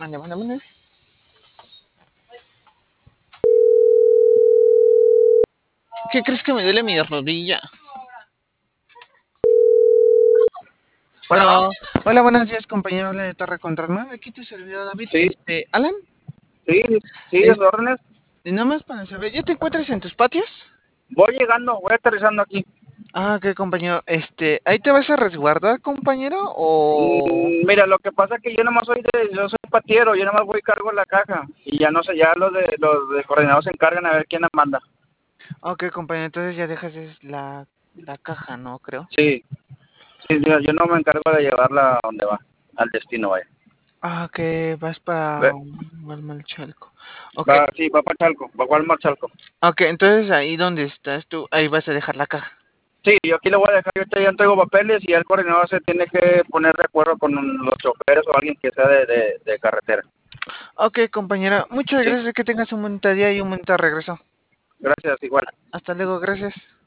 Mande, mande, mande. ¿Qué crees que me duele mi rodilla? Bueno, Bueno, hola, buenos días, compañero. Habla de Torre Control 9. Aquí tu servidor David. sí, Alan, sí, sí, a es, sus órdenes. nomás para saber, ¿ya te encuentras en tus patios? Voy llegando, voy aterrizando aquí. Ah, ok, compañero. ¿Ahí te vas a resguardar, compañero? O... Mira, lo que pasa es que yo soy patiero, yo nomás voy y cargo la caja. Y ya no sé, ya los de coordinados se encargan a ver quién la manda. Ok, compañero, entonces ya dejas la caja, ¿no? Creo. Sí, sí, yo no me encargo de llevarla a donde va, al destino, vaya. Ah, ok, vas para Ve, Malchalco. Ok, sí, va para Chalco, va para Chalco. ok, entonces ahí donde estás tú, ahí vas a dejar la caja. Sí, yo aquí lo voy a dejar, yo ahorita ya traigo papeles y ya el coordinador se tiene que poner de acuerdo con los choferes o alguien que sea de carretera. Ok, compañera, muchas Sí, gracias, que tengas un buen día y un buen regreso. gracias, igual. Hasta luego, gracias.